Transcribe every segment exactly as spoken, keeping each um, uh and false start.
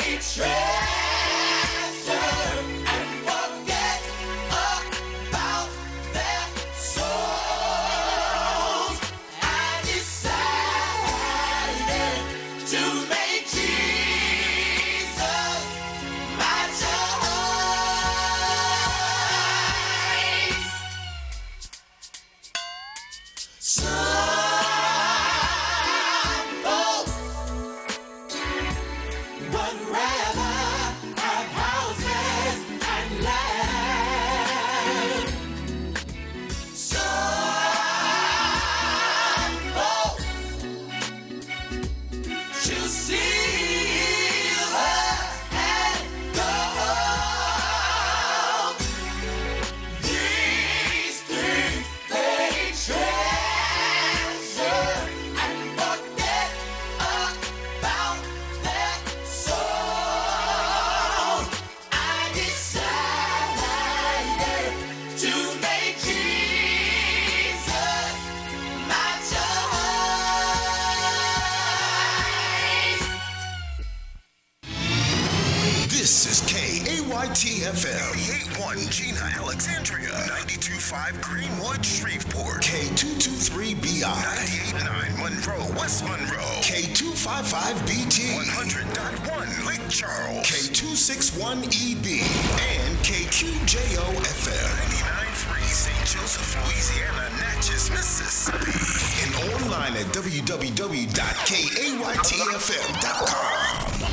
F M, eighty-eight point one Gina, Alexandria, ninety-two point five Greenwood, Shreveport, K two two three B I, ninety-eight point nine Monroe, West Monroe, K two five five B T, one hundred point one Lake Charles, K two six one E B, and K Q J O F M, ninety-nine point three Saint Joseph, Louisiana, Natchez, Mississippi, and online at w w w dot k a y t f m dot com.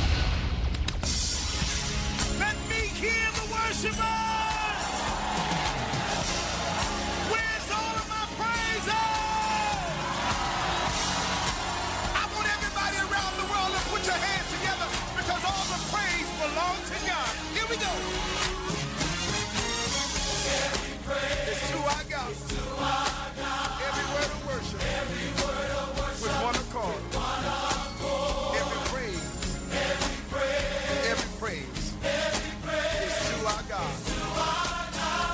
Hear the worshipers! Where's all of my praises? I want everybody around the world to put your hands together because all the praise belongs to God. Here we go. Every praise is to our God. To our God. Every word of worship. Every word of worship. With one accord. With one accord. Every praise. Every praise. Every praise. Our God. To our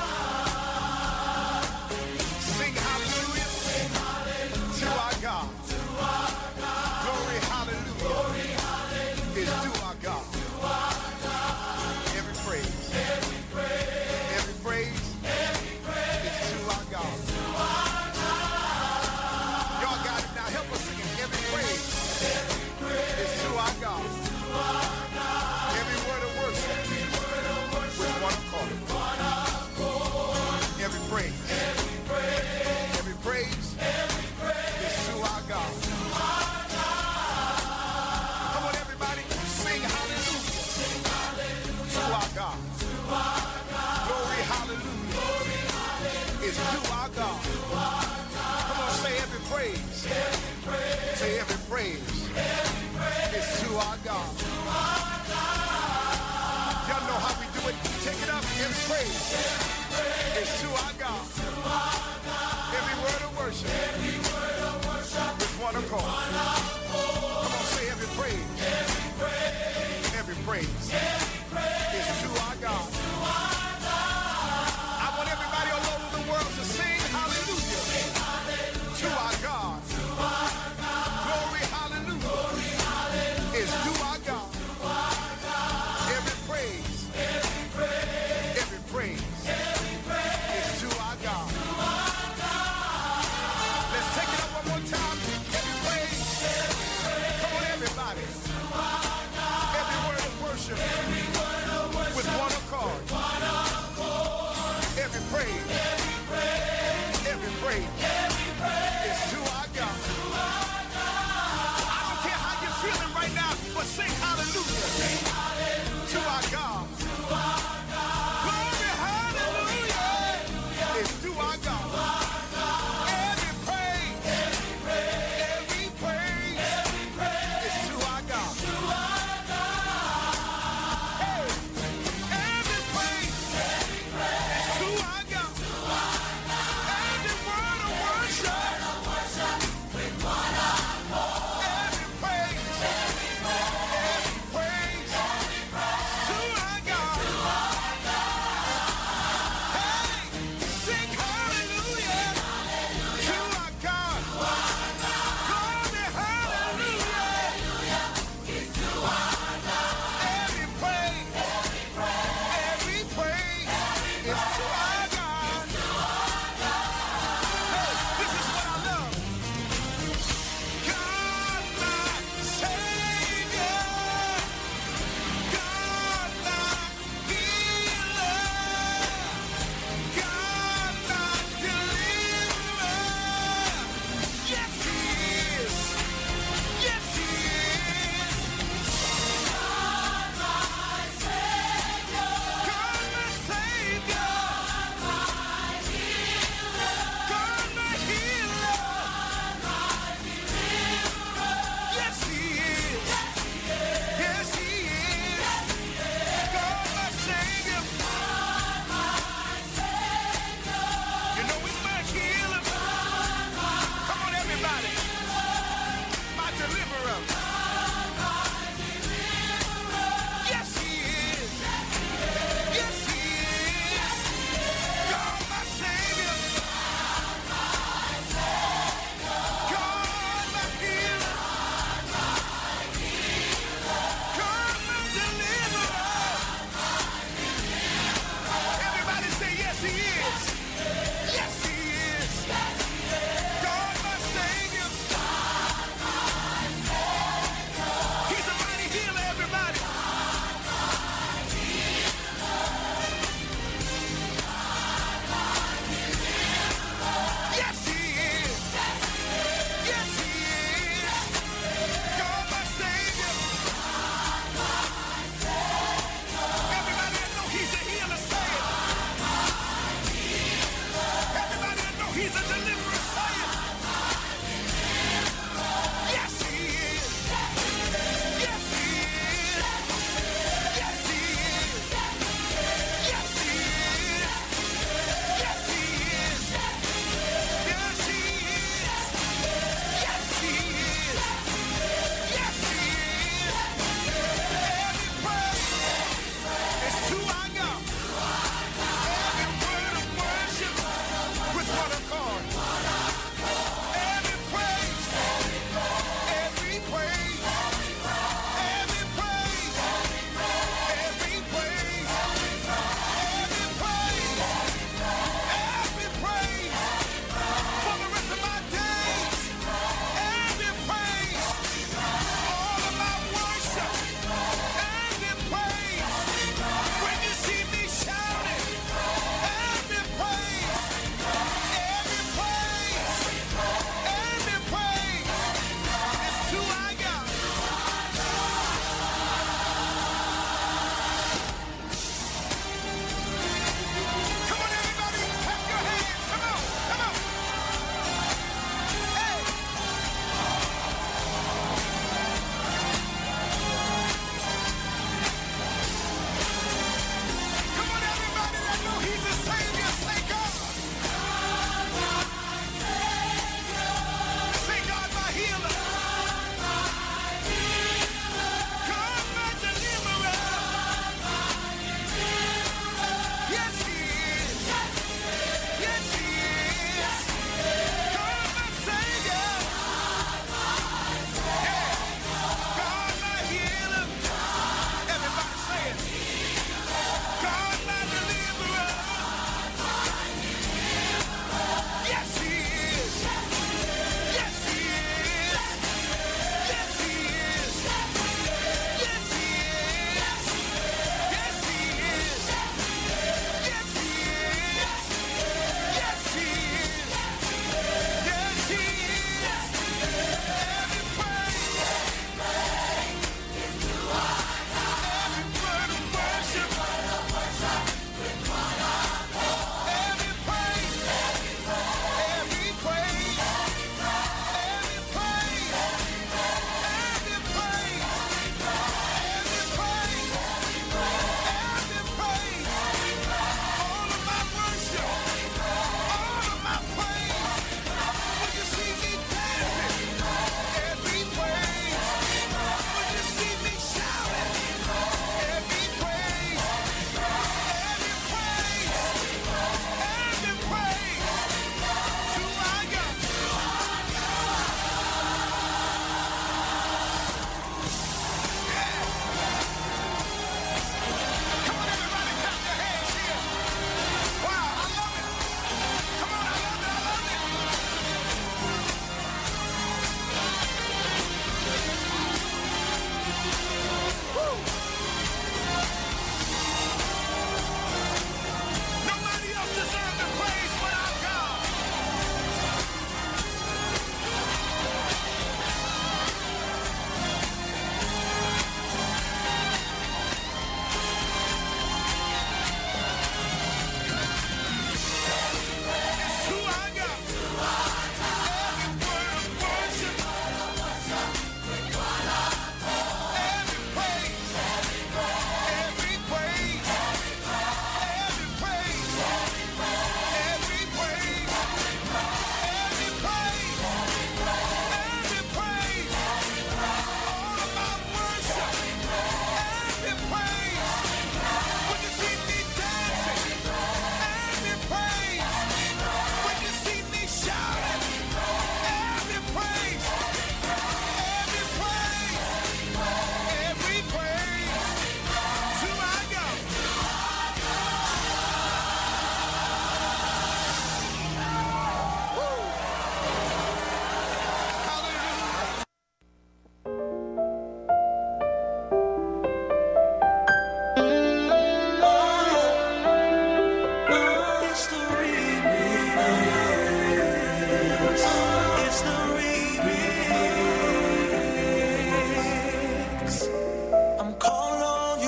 God. Sing hallelujah. Sing hallelujah. To our God. To our God. Glory hallelujah. Glory hallelujah. Is to our God. To our God. Every praise. Every praise. Every praise. Every praise. Is to our God. To our God. Y'all got it now. Help us sing it. Every praise. Every praise. Is to our God. To our God. Every word of worship. Every word of worship. With one accord. One accord. Every praise. Every praise. Every praise. Every praise. Is to our God. To our God. Come on, everybody. Sing hallelujah. Sing hallelujah. To our God. To our God. Glory hallelujah. Glory hallelujah. Is to our God. To our God. Come on, say every praise. Every praise. Say every praise. Every praise. Is to our God. To our God. Y'all know how we do it. Take it up. Every praise. Every praise. Is to our God. To our God. Every word of worship. Every word of worship. With one accord. One accord. Come on, say every praise. Every praise. Every praise. Every praise. Is to our God. To our God. I want everybody all over the world to sing hallelujah. Sing hallelujah. To our God. To our God. Glory hallelujah. Glory hallelujah. Is to our God. To our God. Every praise. Every praise. Every praise. Every praise. Is to our God. To our God. Let's take it up one more time. Every praise. Every praise. Come on, everybody. To our God. Every word of worship. Every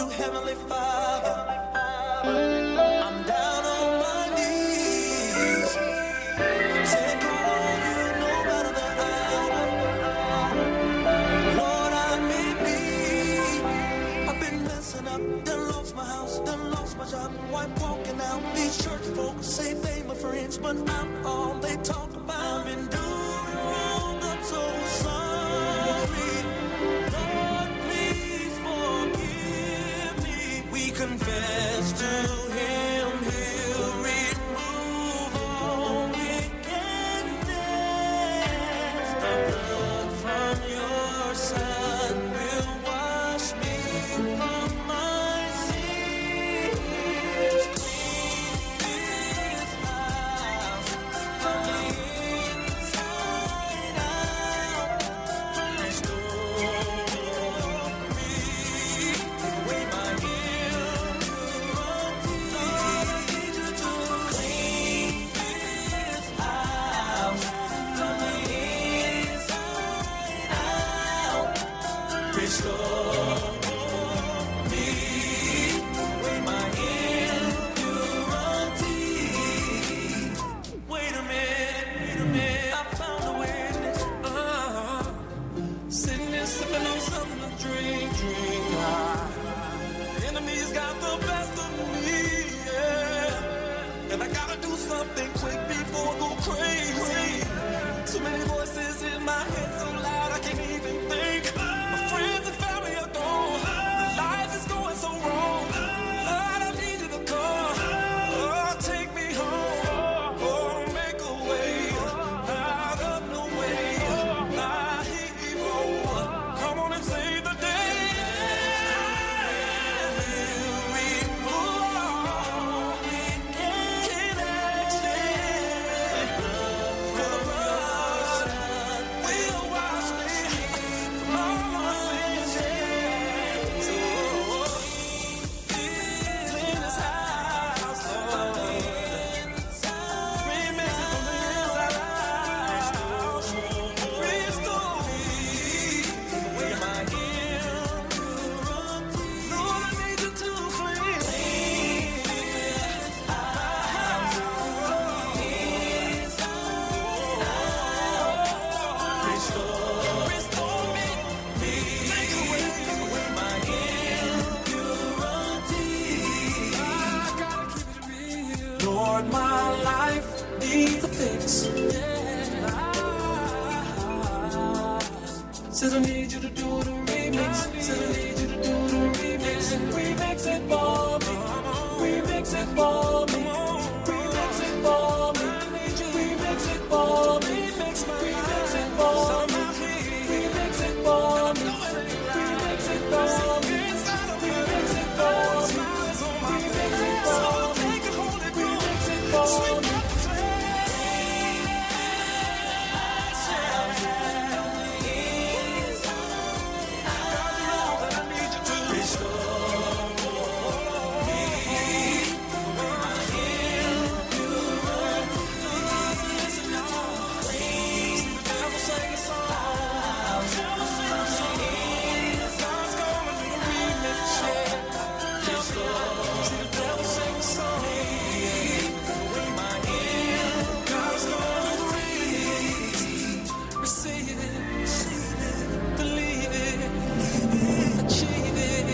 you, Heavenly Father. I'm down on my knees. Saying, call on you no matter the hour. Lord, I may be. I've been messing up, done lost my house, done lost my job. Wife walking out, these church folks say they my friends, but I'm all they talk about. I've been doing wrong, I'm so sorry. Lord, please forgive me. We confess to him, he'll remove all wickedness. The blood from your son will wash me from my sins. Clean this house from the inside out. Restore me the way my impurity. Lord, I need you to clean this house from the inside out. Restore me the way my impurity. Wait a minute, wait a minute. I found a witness. Uh-huh. Sitting there sipping on something to drink, drink. Ah. The enemy's got the best of me, yeah. And I gotta do something quick before I go crazy. Too many voices in my head so loud I can't even think. My friends and family are gone. Life is going so wrong. Lord, I need you to come. Oh, take me home. Oh, make a way out of no way. My hero, come on and save the day. Remove all wicked action. For the blood will wash me from all my sins. So clean this house, Lord. Remix it from the inside out. Restore me the way my impurity. Lord, I need you to clean this house from the inside out. Restore, restore me, make a way the way my impurity. I gotta keep it real. Lord, my life needs a fix. Says I need you to do the remix. Says I need you to do the remix. Remix it for me. Remix it for me. Remix it for me. Remix it for me. Remix it for me. Remix it for me. Remix it for me. Remix it for me. Remix it for me. Remix it for me. Receive it, believe it, achieve it.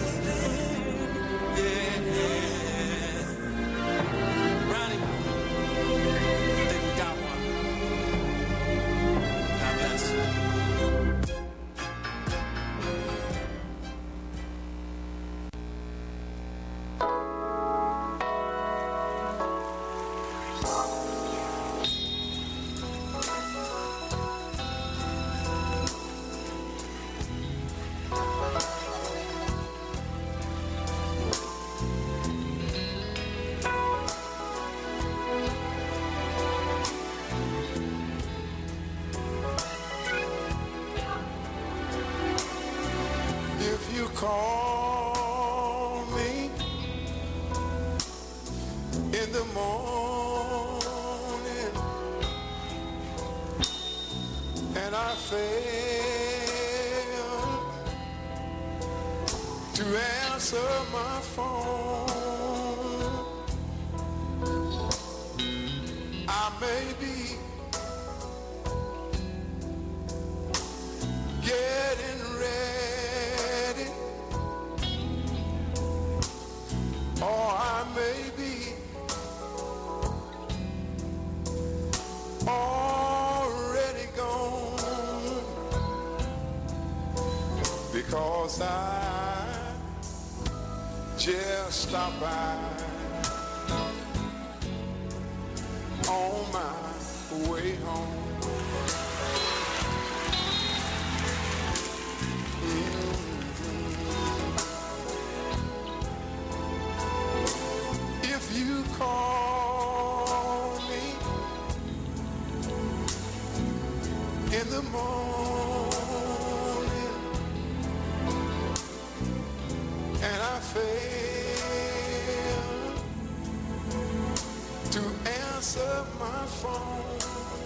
Yeah, yeah. Ronnie, I think we got one. God bless. If you call me in the morning and I fail to answer answer my phone. I may be getting ready, or I may be already gone, because I just stopped by on my way home. If you call me in the morning and I fail to answer my phone,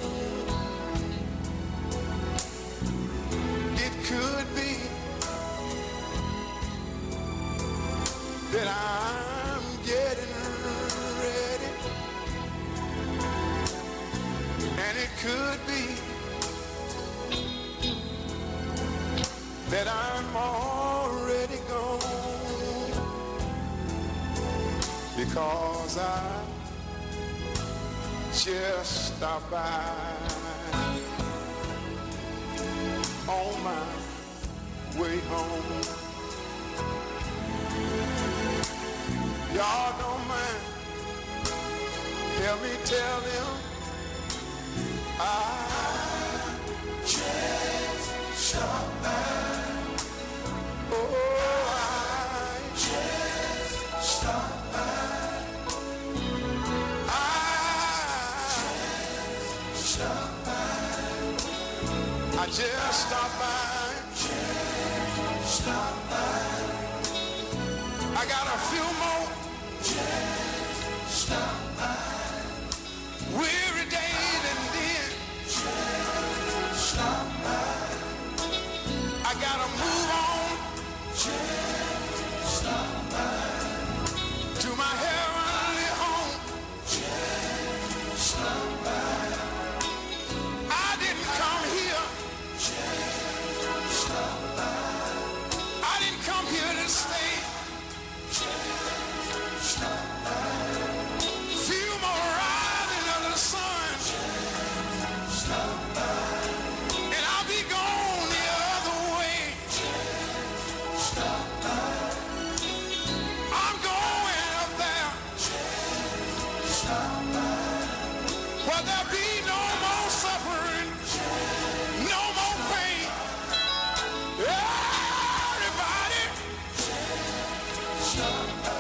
it could be that I'm getting ready, and it could be that I'm already gone, because I just stopped by on my way home. Y'all don't mind, help me tell them I just stopped by. Oh, I just stopped by. I just stopped by. I just stopped by. Just stopped by. I got a few more. Just stop by. Weary days and then just stop by. I gotta move on. Just stop by. To my heavenly home. Just stop by. I didn't come here. Just stop by. I didn't come here to stay. Stop by. Few more rising of the sun. Stop by. And I'll be gone the other way. Stop by. I'm going up there. Stop by. Will there be no more suffering? No more pain? Everybody. Stop by.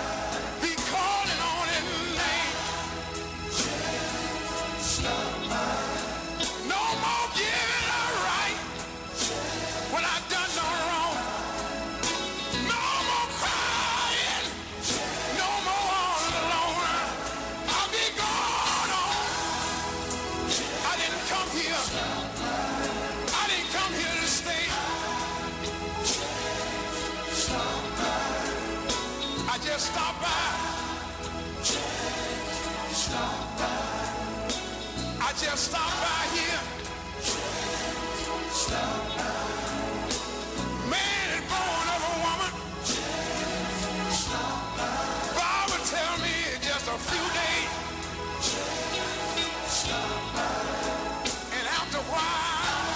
Just stop by. Just stop by. I just stopped by here. Just stop by. Man is born of a woman. Just stop by. Bible tell me it's just a few days. Just stop by. And after a while,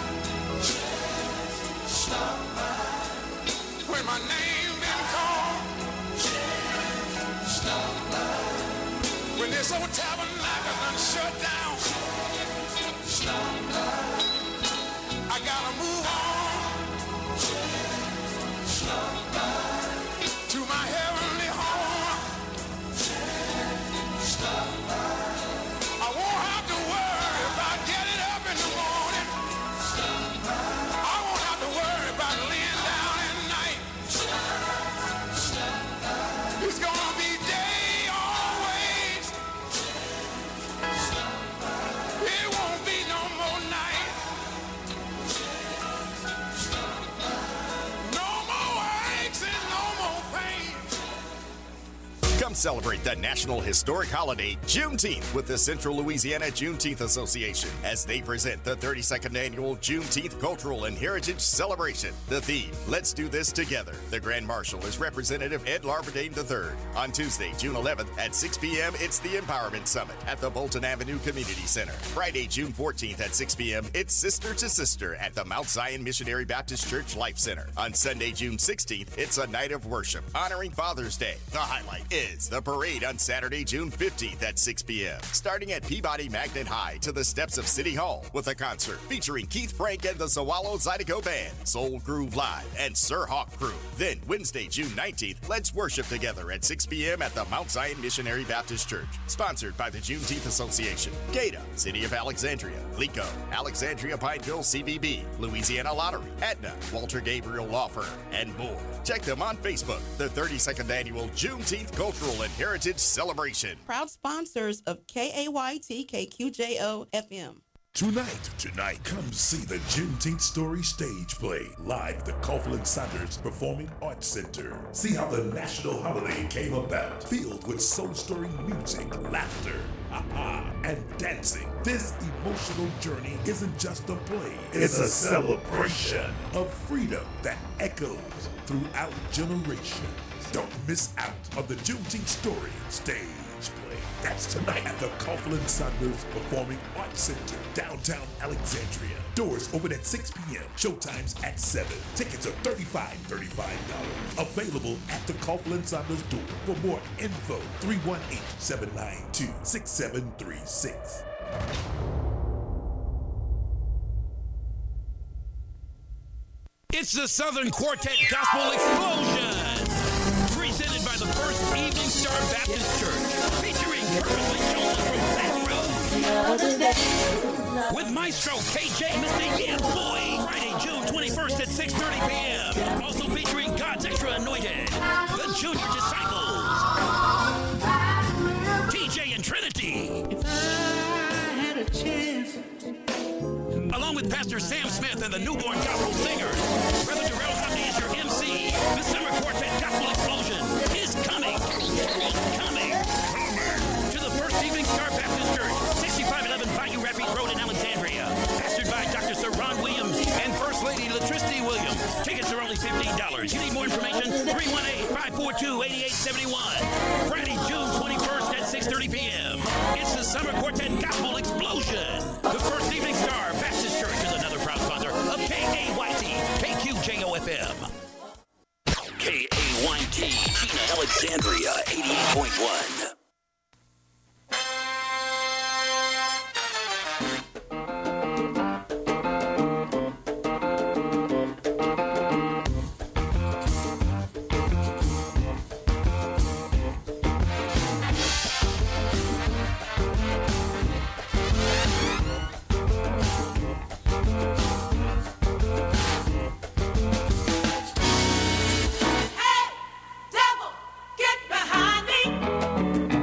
just stop by. When my name been called. Stop by. When this old tabernacle done shut down, stop by. I gotta move on. Stop by. To my heavenly home. Stop by. I won't have to worry about getting up in the morning. Stop by. I won't have to worry about laying down at night. Stop by. It's gonna be day always. Stop by. Come celebrate the national historic holiday, Juneteenth, with the Central Louisiana Juneteenth Association as they present the thirty-second annual Juneteenth Cultural and Heritage Celebration. The theme, Let's Do This Together. The Grand Marshal is Representative Ed Larberdane the third. On Tuesday, June eleventh at six p.m., it's the Empowerment Summit at the Bolton Avenue Community Center. Friday, June fourteenth at six p.m., it's Sister to Sister at the Mount Zion Missionary Baptist Church Life Center. On Sunday, June sixteenth, it's a night of worship honoring Father's Day. The highlight is the parade on Saturday, June fifteenth at six p.m., starting at Peabody Magnet High to the steps of City Hall with a concert featuring Keith Frank and the Zawalo Zydeco Band, Soul Groove Live, and Sir Hawk Crew. Then Wednesday, June nineteenth, let's worship together at six p.m. at the Mount Zion Missionary Baptist Church, sponsored by the Juneteenth Association, Gata, City of Alexandria, Lico, Alexandria Pineville C V B, Louisiana Lottery, Aetna, Walter Gabriel Law Firm, and more. Check them on Facebook. The thirty-second Annual Juneteenth Cultural and Heritage Celebration. Proud sponsors of K A Y T K Q J O F M. Tonight, tonight, come see the Juneteenth Story stage play live at the Coughlin Saunders Performing Arts Center. See how the national holiday came about, filled with soul-stirring music, laughter, aha, and dancing. This emotional journey isn't just a play, it's a celebration of freedom that echoes throughout generations. Don't miss out on the Juneteenth Story stage play. That's tonight at the Coughlin Saunders Performing Arts Center, downtown Alexandria. Doors open at six p.m. Showtimes at seven. Tickets are thirty-five dollars, thirty-five dollars. Available at the Coughlin Saunders door. For more info, three one eight, seven nine two, six seven three six. It's the Southern Quartet Gospel Explosion, presented by the First Evening Star Baptist Church, featuring Purposely Chosen from Baton Rouge, with Maestro K J Mister Yeah Boy, Friday, June twenty-first at six thirty p.m. Also featuring God's Extra Anointed, the Junior Disciples, T J and Trinity, if I had a chance, along with Pastor Sam Smith and the Newborn Gospel Singers. Brother Darrell Hobney is your M C. The Summer Quartet Gospel Explosion is coming, coming, coming to the First Evening Star Baptist Church, sixty-five eleven Bayou Rapids Road in Alexandria. Pastored by Doctor Sir Ron Williams and First Lady Latricity Williams. Tickets are only fifteen dollars. You need more information? three one eight, five four two, eight eight seven one. Friday, June twenty-first at six thirty p.m. It's the Summer Quartet Gospel Explosion. The First Evening Star Baptist Church is another proud sponsor of K A Y T K Q J O F M. K A Y T, Gina Alexandria, eighty-eight point one. Hey, devil, get behind me.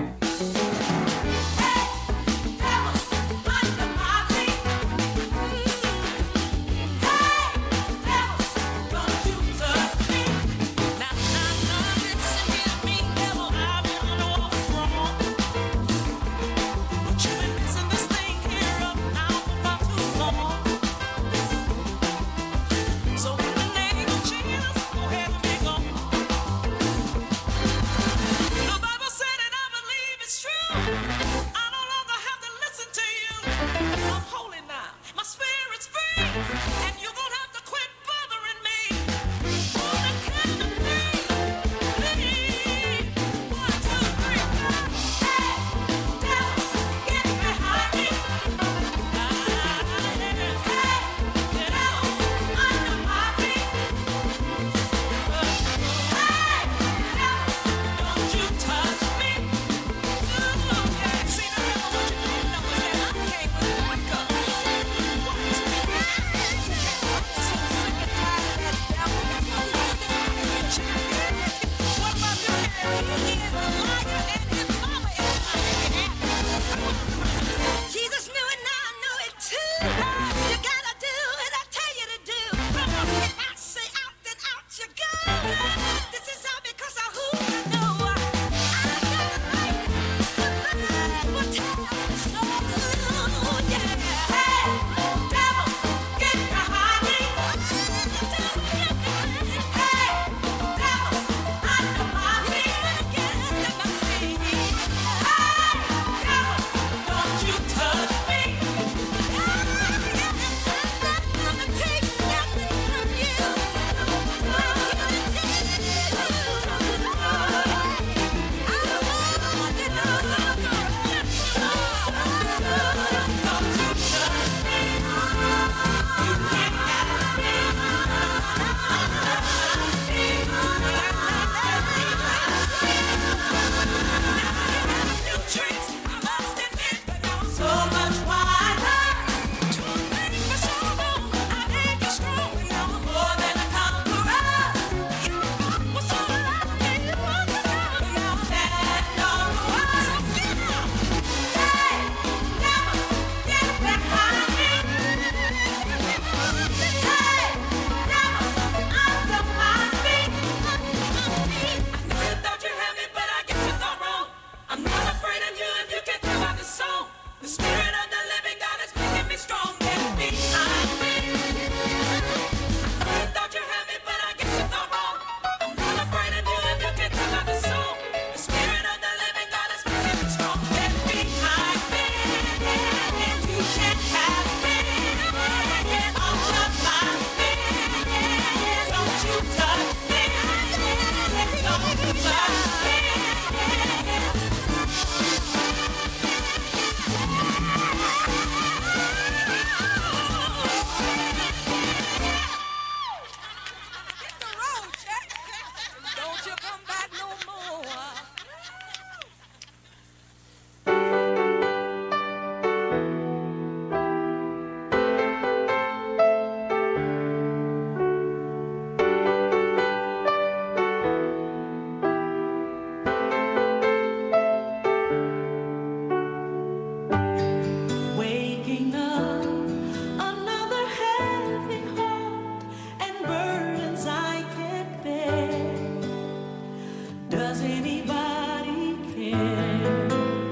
Does anybody care?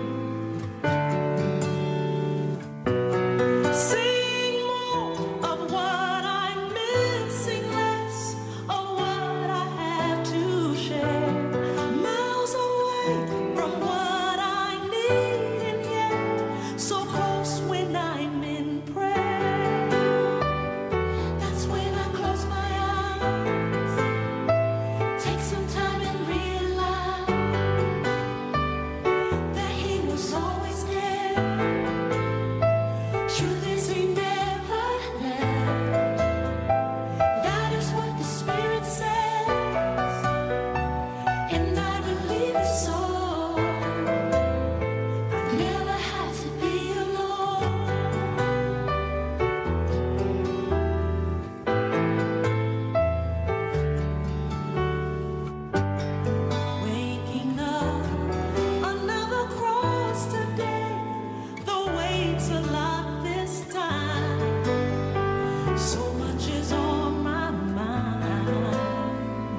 Sing more of what I'm missing, less of what I have to share. Miles away from what I need, and yet so close when I'm in prayer. That's when I close my eyes, take some time and realize that He was always there. Truth is, He never left. That is what the Spirit says, and I believe it so. I've never had to be alone. Waking up, another cross today. The weight's a lot this time. So much is on my mind.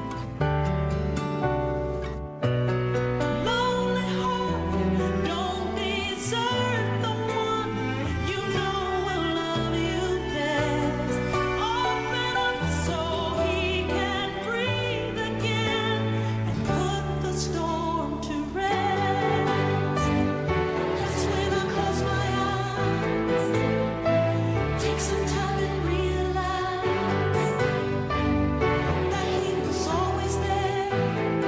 Lonely heart, don't desert the one you know will love you best. Open up so He can breathe again and put the storm to rest. That's when I close my eyes, take some time and realize that He was always there.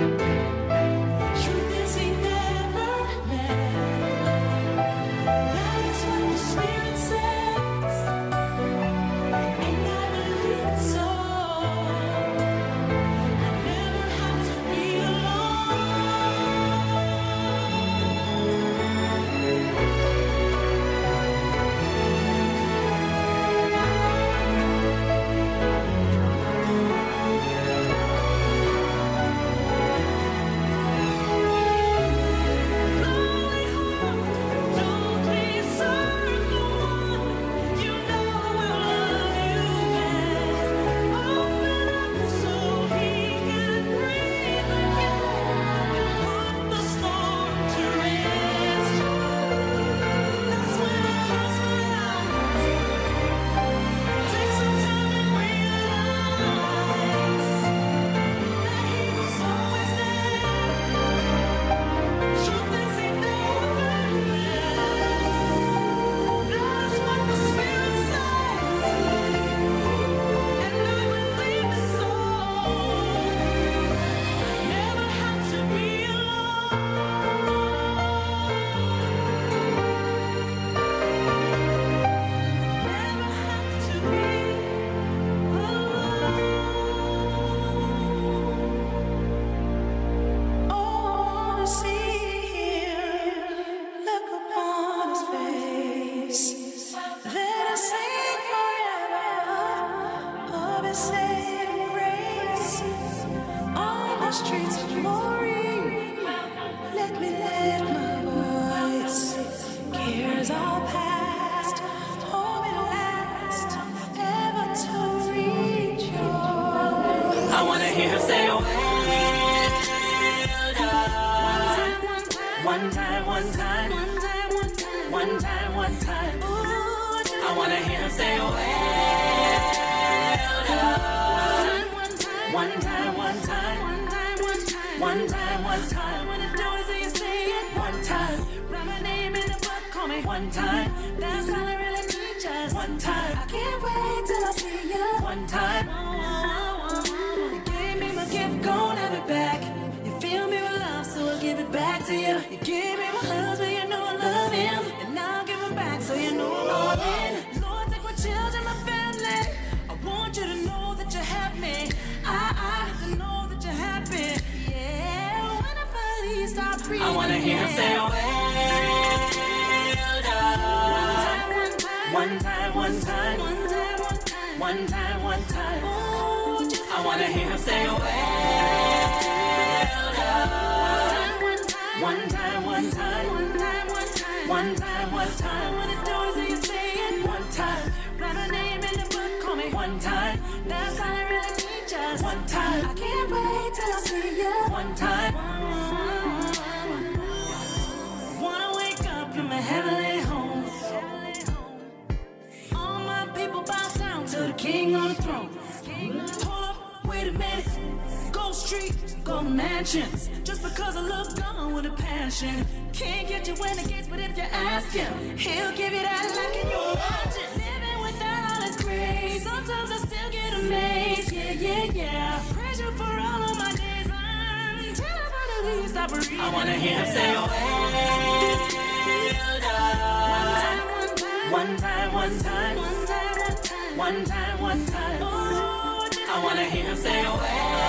Truth is, He never left. That is what the Spirit says, and I believe it so. I never have to be Lonely heart, don't desert the one you know will love you best. Open up so He can breathe again and put the storm to rest. That's when I close my eyes, take some time and realize that He was always there. Truth is, He never left. That's what the Spirit says, and I believe it so. Never have to be alone. Never have to be alone. Oh, I wanna see Him, look upon His face. Let us sing forever of His saving grace. On the streets of glory, let me lift my voice. Cares all past, home at last, ever to rejoice. I wanna hear Him say, well done. One time, one time, one time, one time, one time, one time. I wanna hear Him say, well done. One time, one time, one time, one time, one time, one time. When it does, you say it one time. Write my name in the book, call me one time. That's all I really need, just one time. I can't wait till I see you one time. You gave me my gift, gon' have it back. You fill me with love, so I'll give it back to you. You gave me my husband, you know I love him, and now I'll give him back, so you know I'm all in. Lord, take my children, my family. I want you to know that you have me. I, I have to know that you're happy. Yeah, when I finally stop breathing, I wanna hear Him say, well done. One time, one time, one time, one time, one time. I wanna hear Him say, well done. One time, one time, one time, one time, one time, one time. When it does, you say it one time. Write my name in the book, call me one time. That's all I really need, just one time. I can't wait till I see you one time. mansions. Just because I look gone with a passion. Can't get you when it gets, but if you ask him, he'll give you that like in your watching. Living without all his grace. Sometimes I still get amazed. Yeah, yeah, yeah. Pressure for all of my days. Until I finally stop breathing. I wanna hear him say, well done. One time, one time, one time, one time, one time. Oh, I wanna hear him say, well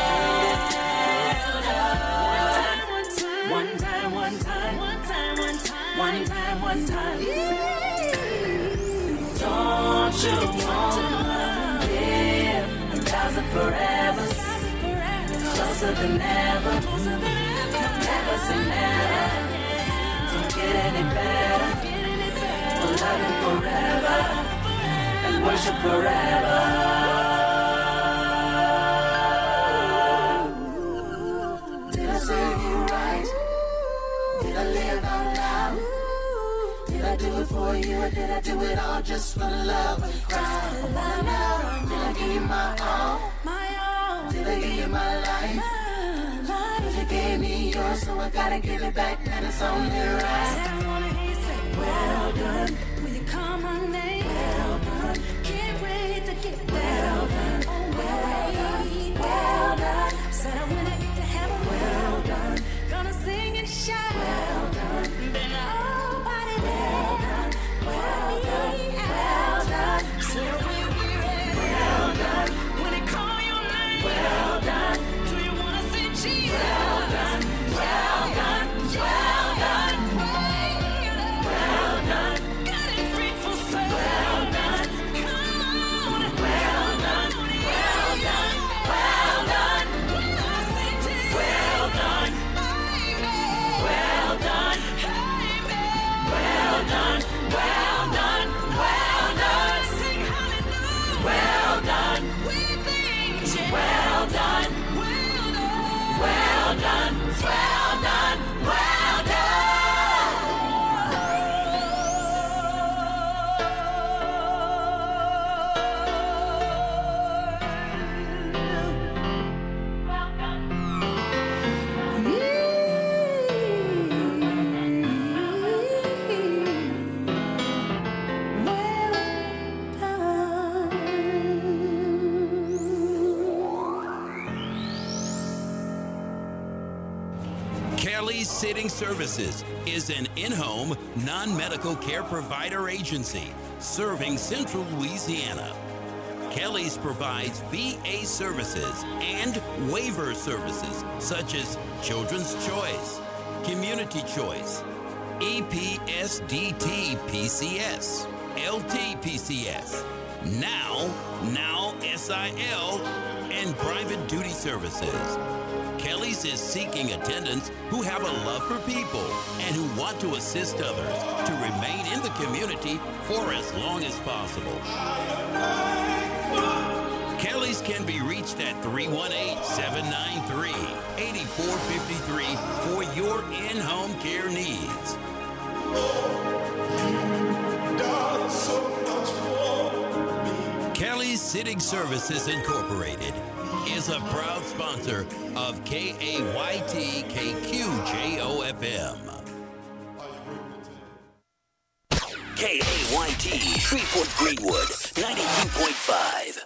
done. One time, one time, one time, one time, one time, one time. Don't you wanna live a thousand forever, closer than ever, never say never. Don't get any better. We'll love him forever and worship forever. Did I serve you right? Did I live out loud? Did I do it for you or did I do it all just for the love of Christ? I wanna know, did I give you my all? My all. Did I give you my life? Cause you gave me yours, so I gotta give it back, and it's only right. I wanna hear you say, well done. Will you call my name? Well done. Can't wait to get well done. Oh, well done. Well done. Said I when I get to heaven. Well done. Gonna sing and shout. Well done. Then nobody well done. Well done. Well done. Said I will be ready. Well done. When they call your name. Well done. Do you wanna see Jesus? Well done. Well done. Well done. Well done. Got it free for sale. Well done. Come on. Well done. Well done. Well done. When I say Jesus. Well done. Well done. Well done. Well done. Well done. Sing hallelujah. Well done. We thank you. Well done. Well done. Well done. Well done. Well done. Kelly's Sitting Services is an in-home, non-medical care provider agency serving Central Louisiana. Kelly's provides V A services and waiver services such as Children's Choice, Community Choice, E P S D T P C S, L T P C S, Now, Now S I L, and Private Duty Services. Kelly's is seeking attendants who have a love for people and who want to assist others to remain in the community for as long as possible. Kelly's can be reached at three one eight, seven nine three, eight four five three for your in-home care needs. Kelly's Sitting Services Incorporated is a proud sponsor of K A Y T K Q J O F M. K A Y T, Shreveport Greenwood, ninety-two point five.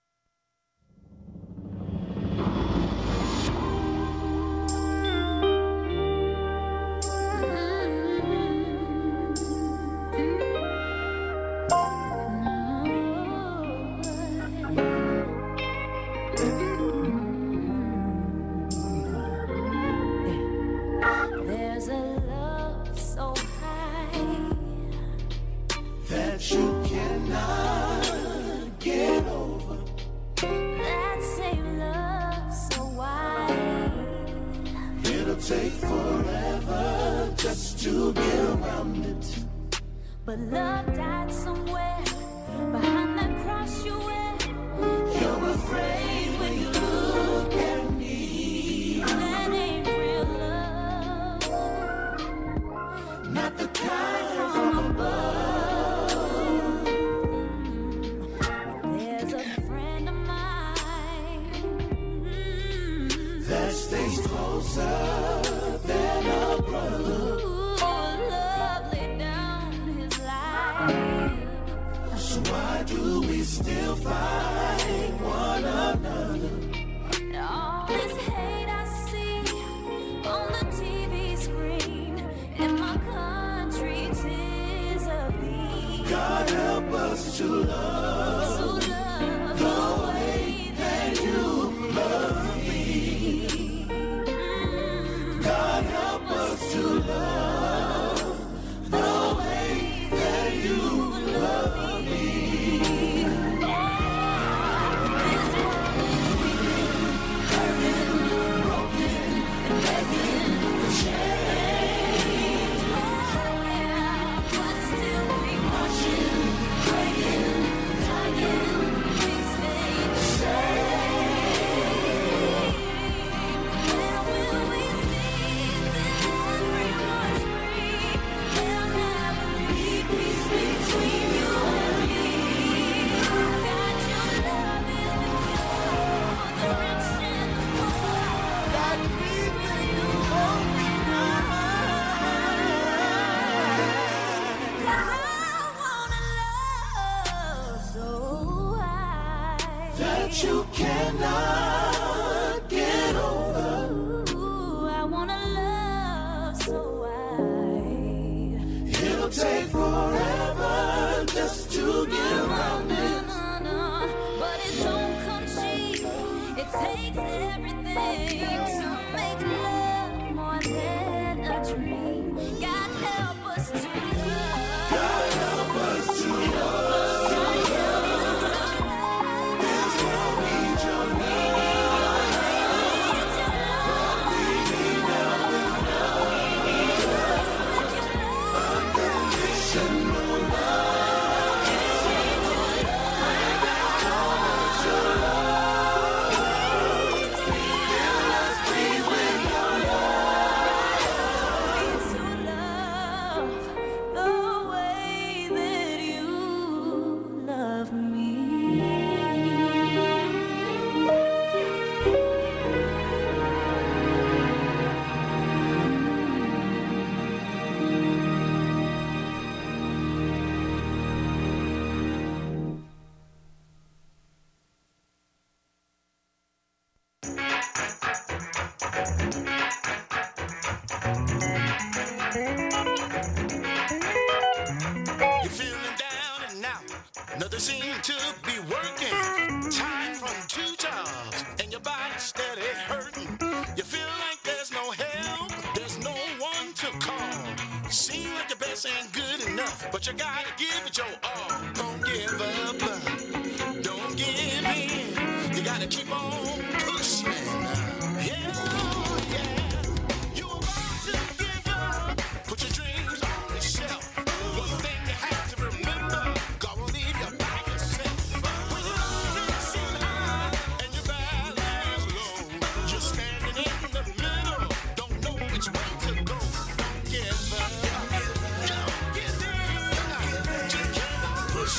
There's a love so high that you cannot get over. that same love so wide. It'll take forever just to get around it. But love died somewhere behind that cross you wear. You're afraid when you look at me. That ain't real love. Not the kind from above. There's a friend of mine That stays closer in my country, 'tis of thee. God help us to love, To love the way that you love me. God help us to love the way that you love me. Oh, this world is weeping, hurting, broken, and begging for change. Oh, yeah, but still we marching, praying, dying, we stay the same. Where will we see till everyone's free? There'll never be peace between you and me. God, your love is the cure for the rich and the poor. God, please will you open our eyes? 'Cause I wanna love so high That you cannot get over. Ooh, I wanna love so wide. It'll take forever just to get around it. No, no, but it don't come cheap. It takes everything to make love more than a dream. God help us to love. God help us to love. This world needs your love. We need unconditional love. To love the way that you love me. You're feeling down and out. Nothing seems to be working. Time from two jobs and your body's steady hurting. You feel like there's no help. There's no one to call. Seems like your best ain't good enough, but you gotta give it your all. Don't give up. Don't give in. You gotta keep on pushing. Yeah, yeah. You about to give up. Put your dreams on the shelf. One thing you have to remember, God will leave you by yourself. When your mountains seem high and your valley is low, you're standing in the middle, don't know which way to go. Don't give up. Don't give in. Just keep on pushing.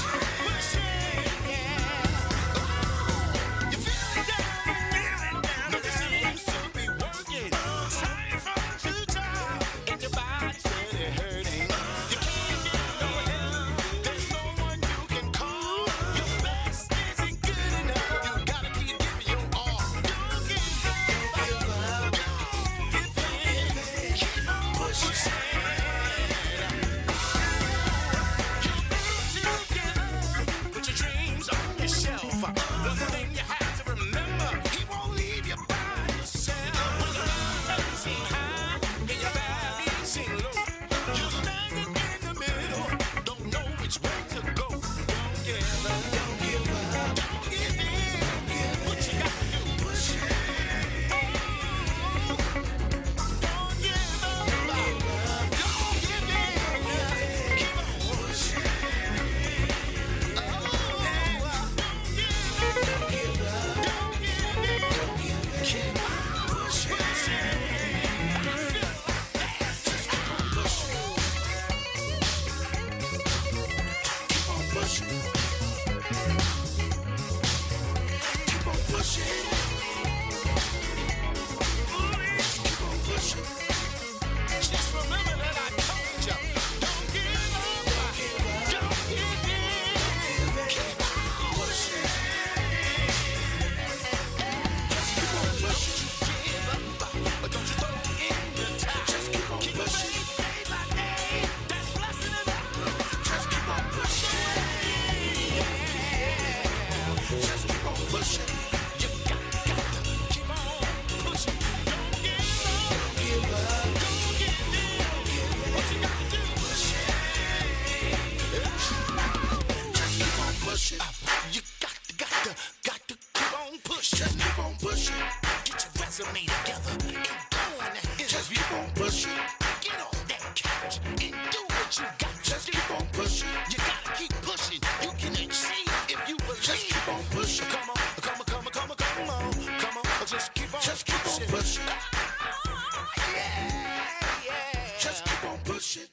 Just keep on pushing. Get on that couch and do what you got. Just keep on pushing. You gotta keep pushing. You can achieve if you believe. Just keep on pushing. Come on, come on, come on, come on, come on, come on. Just keep on, just keep on pushing. Ah, yeah, yeah. Just keep on pushing.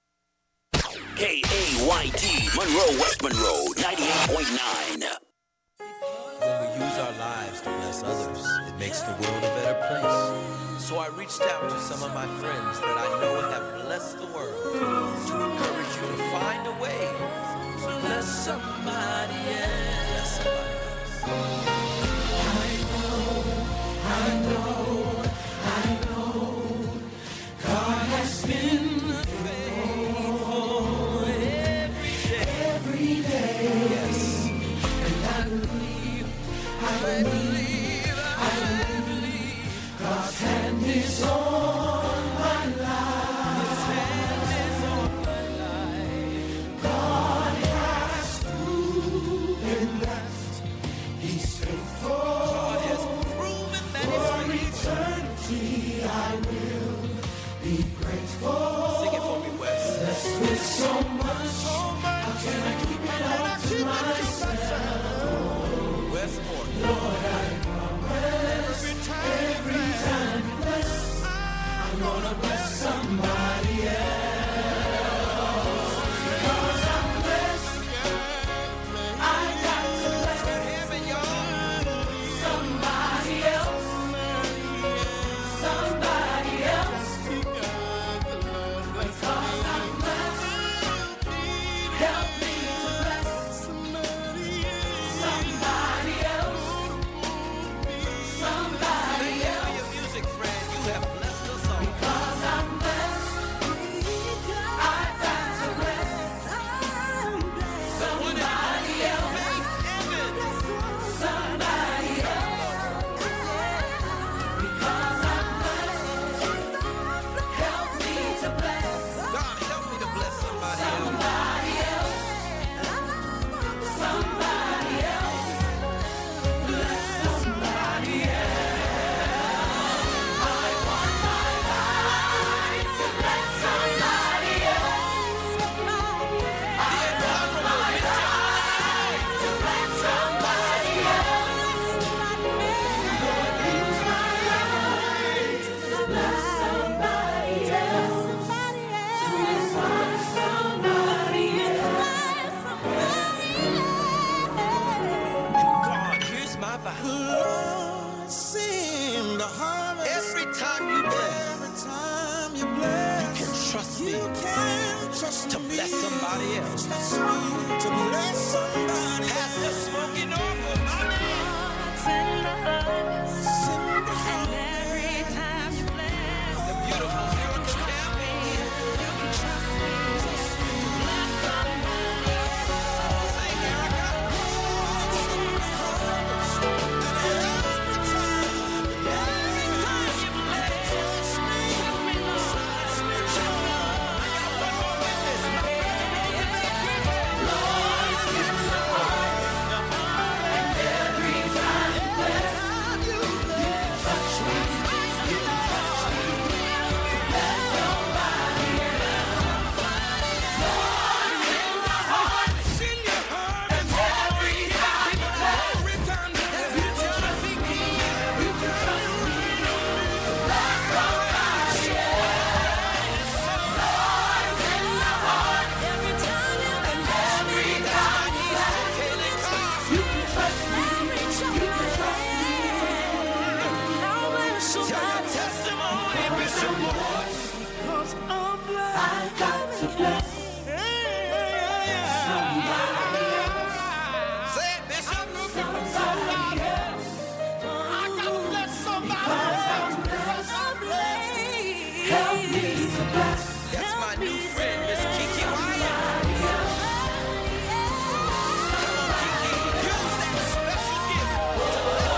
K A Y T, Monroe, West Monroe, ninety-eight point nine. When we use our lives to bless others, it makes the world a better place. So I reached out to some of my friends that I know have blessed the world to encourage you to find a way to bless somebody else. Bless somebody else. I know, I know, I know, God has been faithful every day, every day. Yes, and I believe, I believe, I believe God's hand is on my life. His hand is on my life. God has proven that He's faithful. God has proven that He's faithful. For eternity I will be grateful. Sing it for me, Wes. Blessed with so much, so much. How can I keep it all to myself? Wes Moore. Lord, I promise every time, every time you bless, I'm gonna bless somebody else. Because I'm blessed, I got to bless somebody else. Somebody else. Because I'm blessed, help me to bless somebody else. Somebody else. Your music friend, you have blessed us all. Because I'm blessed, I got to bless somebody else. Somebody else. Because I'm blessed, help me to bless. God, help me to bless somebody else. Somebody else. Somebody else. Bless somebody else. I want my life to bless somebody else. I want my life to bless somebody else. Lord, use my life to bless somebody else. To inspire somebody else. God, here's my vow. Lord, seem to harvest every time you bless. Every time you bless, you can trust me. You can trust to bless somebody else. Trust me to bless somebody else. Pastor smoking over my name. Send the harvest. Send the harvest. Every time you bless, the beautiful miracle family. You can trust me. Trust me to bless somebody else. Sing, Erica. Send the harvest. And every time, every time you bless, trust me. Trust me, Lord. Trust me, trust me. I got one more witness. My friend, Lord, send the harvest. And every time you bless, you can touch me. You can touch me. Bless somebody else. Lord, send the harvest. Send your harvest. And every time you bless, every time you bless, you can trust me. You can trust me. Bless somebody else. Lord, send the harvest. Every time you bless, and every time you bless, you can trust me. You can trust me. Tell your testimony, Bishop Moore. Because I'm blessed, I got to bless somebody else. Say it, Bishop. Somebody else. I got to bless somebody else. Because I'm blessed. Help me to bless. That's my new friend, Miss Kiki Wyatt. Come on, Kiki. Use that special gift to bless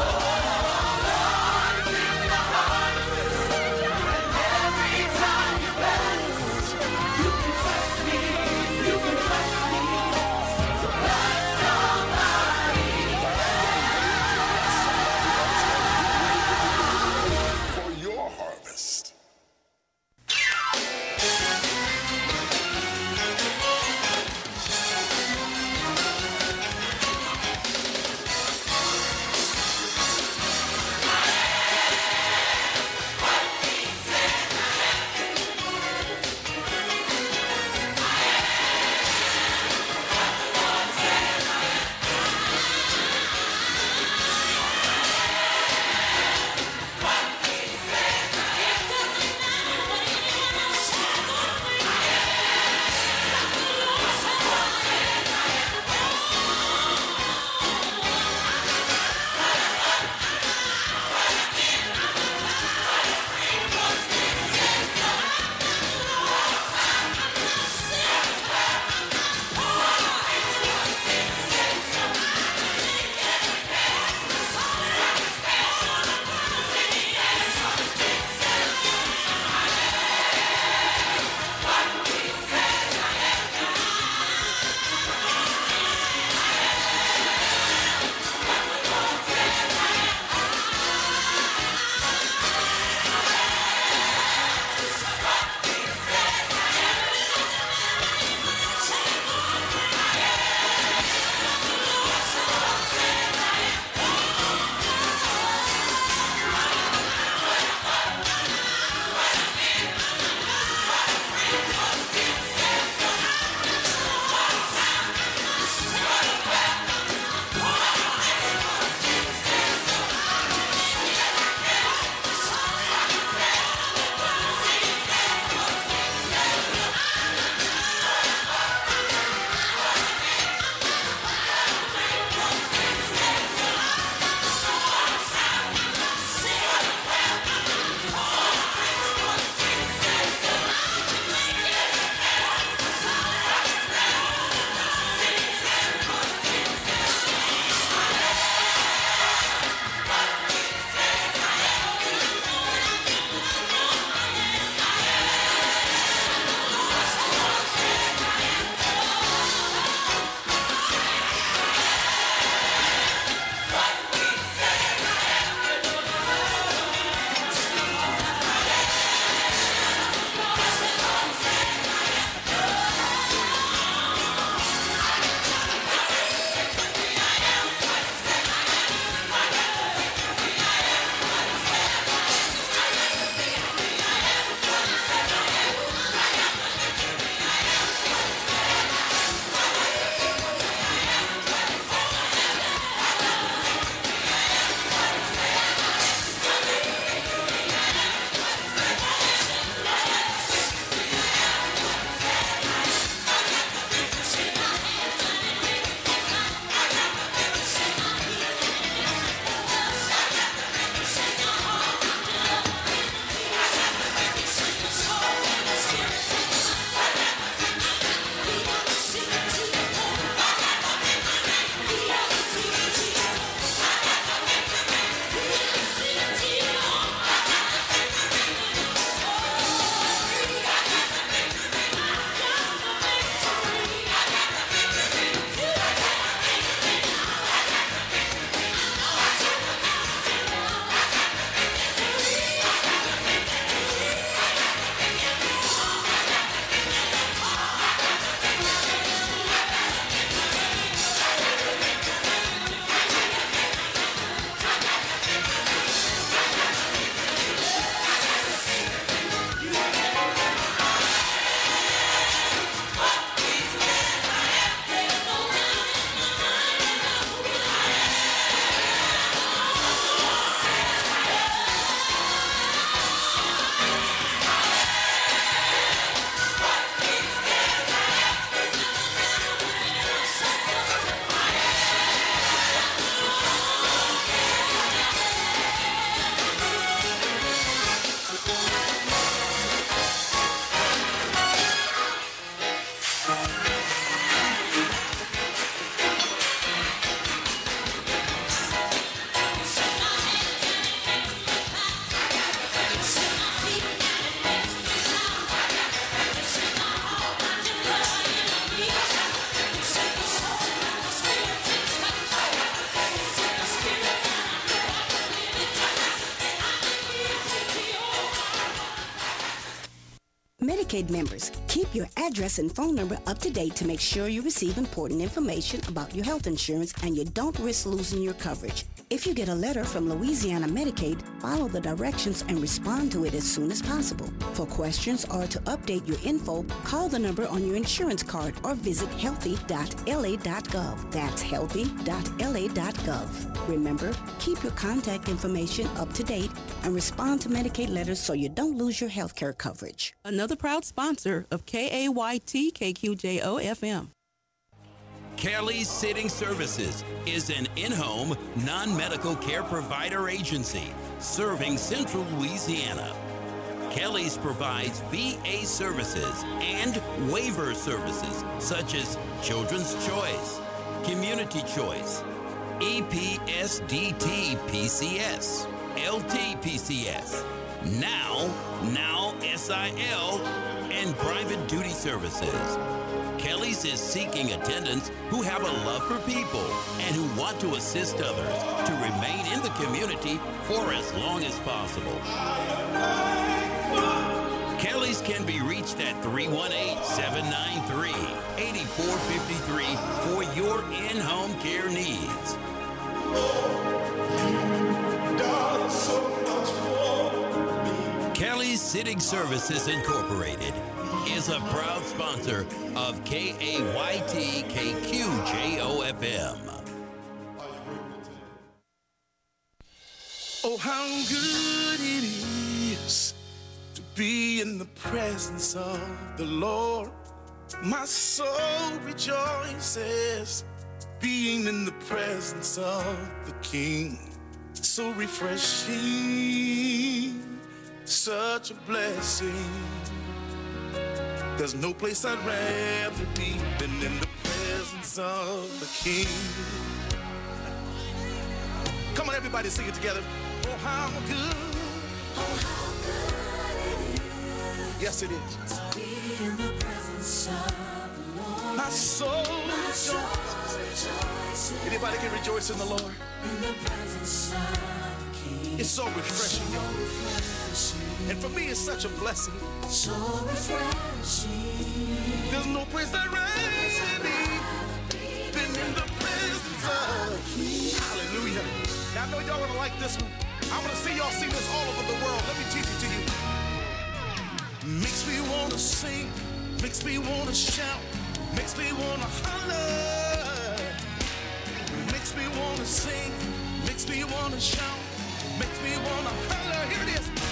every time you bless. You can trust me. You can trust me. So bless somebody. For your harvest. Medicaid members, keep your address and phone number up to date to make sure you receive important information about your health insurance and you don't risk losing your coverage. If you get a letter from Louisiana Medicaid, follow the directions and respond to it as soon as possible. For questions or to update your info, call the number on your insurance card or visit healthy dot L A dot gov. That's healthy dot L A dot gov. Remember, keep your contact information up to date and respond to Medicaid letters so you don't lose your health care coverage. Another proud sponsor of K A Y T K Q J O F M. Kelly's Sitting Services is an in-home, non-medical care provider agency serving Central Louisiana. Kelly's provides V A services and waiver services such as Children's Choice, Community Choice, E P S D T P C S, L T P C S, Now, Now S I L, and Private Duty Services. Kelly's is seeking attendants who have a love for people and who want to assist others to remain in the community for as long as possible. Kelly's can be reached at three one eight, seven nine three, eight four five three for your in-home care needs. Kelly's Sitting Services Incorporated is a proud sponsor of K A Y T K Q J O F M. Oh, how good it is to be in the presence of the Lord. My soul rejoices being in the presence of the King. So refreshing, such a blessing. There's no place I'd rather be than in the presence of the King. Come on, everybody, sing it together. Oh, how good. Oh, how good it is. Yes, it is. To be in the presence of the Lord. My soul, My soul rejoices. Anybody can rejoice in the Lord? In the presence of the King. It's so refreshing, y'all. So refreshing. And for me, it's such a blessing. So refreshing. There's no place I'd rather be than in the presence of the King. Hallelujah. Now, I know y'all gonna like this one. I wanna see y'all sing this all over the world. Let me teach it to you. Makes me wanna sing, makes me wanna shout, makes me wanna holler. Makes me wanna sing, makes me wanna shout, makes me wanna holler. Here it is.